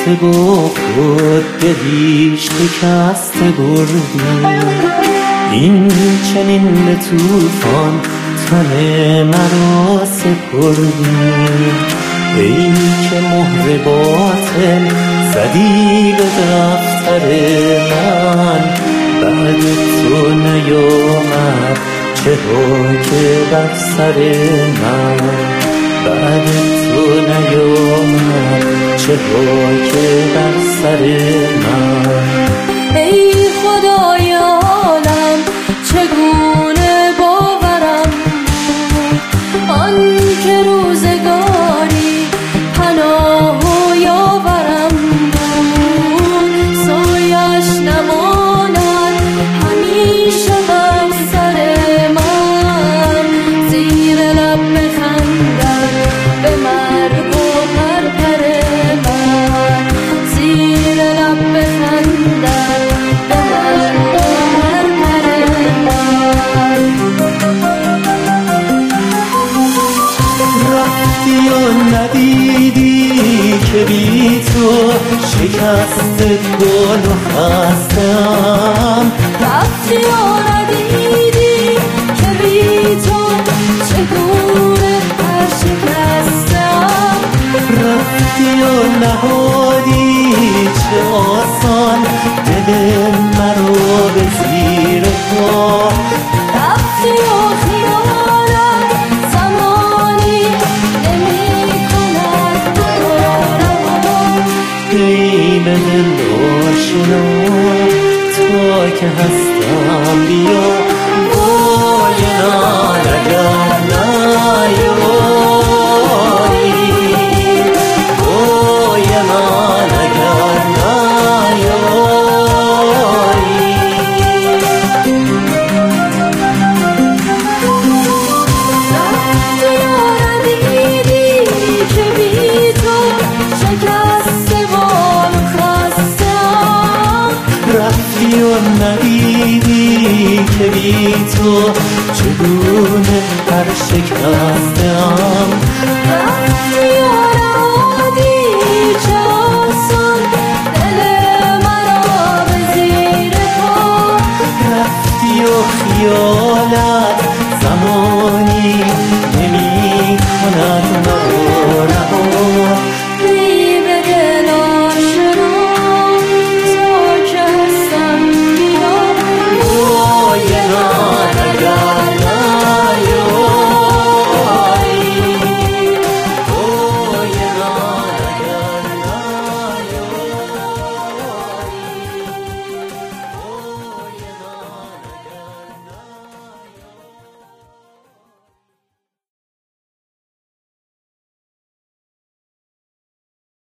رفته با خود دلی شکسته بردی. این چنین به طوفان تن مرا سپردی. ای که مهر باطل زدی به دفتر من، بعد تو نیامد چه ها که بر سر من. بعد تو نیامد چه ها که بر سر من. ای خدای عالم چگونه باورم آن که روزگاری پناه و یاورم بود. سایش نماند همیشه بر سر من، زیر لب بخندد به مرگ و پرپر من. زیر لب بخندد به مرگ و پرپر من. رفتی و ندیدی که بی تو شکست گل و خستم. رفتی و ندیدی که بی تو چگونه پر شکستم. رفتی و نهادی چه آسان دل مرا به زیر پا. رفتی و خیالت زمانی نمی کند روا. ای به دل آشنا تا که هستم بیا. وای من اگر نیایی، وای من اگر نیایی. رفتی و ندیدی که بی تو شکسته بال و خستم. رفتی و ندیدی که بی تو چگونه پر شکستم. رفتی و نهادی چه آسان دل مرا به زیر پا. رفتی و خیال